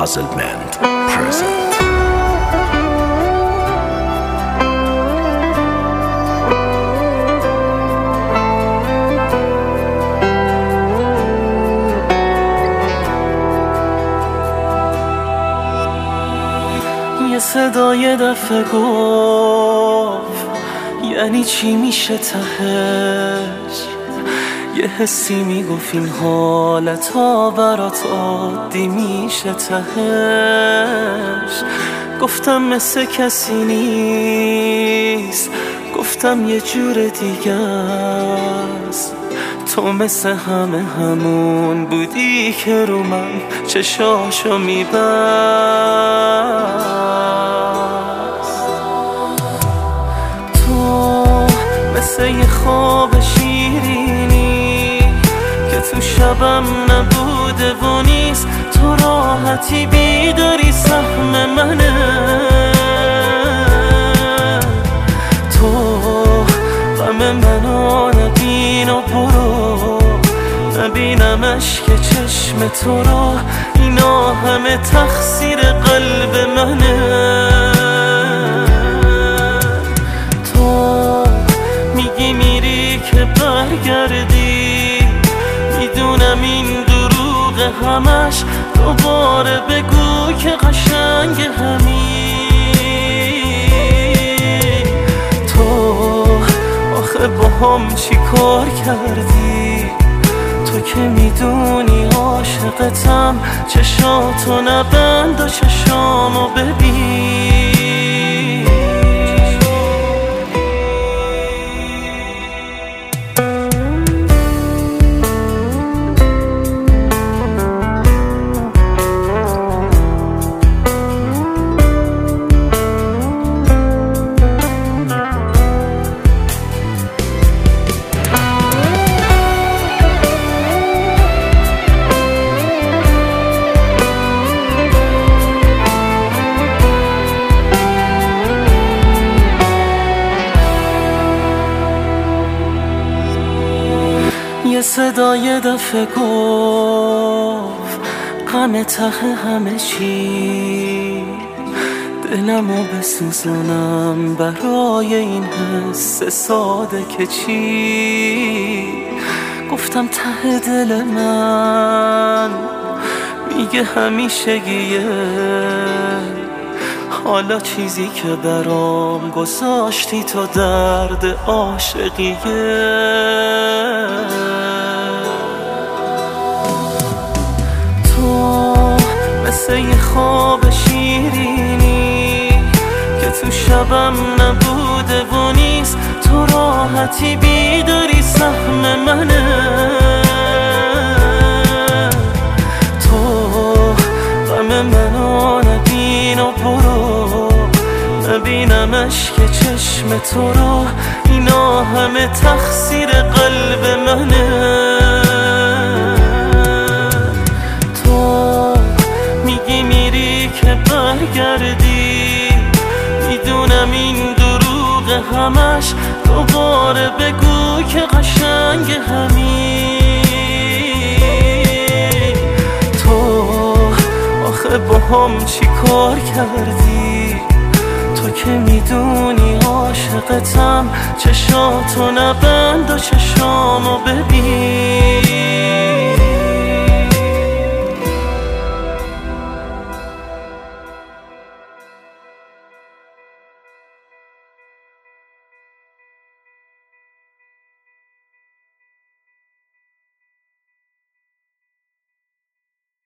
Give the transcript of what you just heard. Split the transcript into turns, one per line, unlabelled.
Puzzlement present.
یه صدای دفعه گفت یعنی چی میشه تهش، یه حسی میگفت این حالتا برات عادی میشه تهش. گفتم مثل کسی نیست، گفتم یه جور دیگه است. تو مثل همه همون بودی که رو من چشاشو میبست. تو مثل یه خواب شیرینی که تو شبم نبوده و نیست. تو راحتی بیداری سهم منه. تو غم منو نبین و برو، نبینمش که چشم تو رو. اینا همه تقصیر قلب منه. تو میگی میری که برگردی، میدونم این دروغ همش. دوباره بگو که قشنگ همین. تو آخه با هم چی کار کردی؟ تو که میدونی عاشقتم. چشاتو نبند و چشامو ببین. یه صدای دفعه گفت غم ته همه چی. دلمو بسوزونم برای این حس ساده که چی. گفتم ته دل من میگه همیشگیه. حالا چیزی که برام گذاشتی تو درد عاشقیه. تو مثل یه خواب شیرینی که تو شبم نبوده و نیست. تو راحتی بیداری سهم منه. تو غم منو نبین و برو، نبینمش که چشم تو رو. اینا همه تقصیر قلب منه. تو میگی میری که برگردی، میدونم این دروغ همش. دوباره بگو که قشنگ همین. تو آخه با هم چی کار کردی؟ تو که میدونی عاشقتم. چشاتو نبند و چشامو ببین.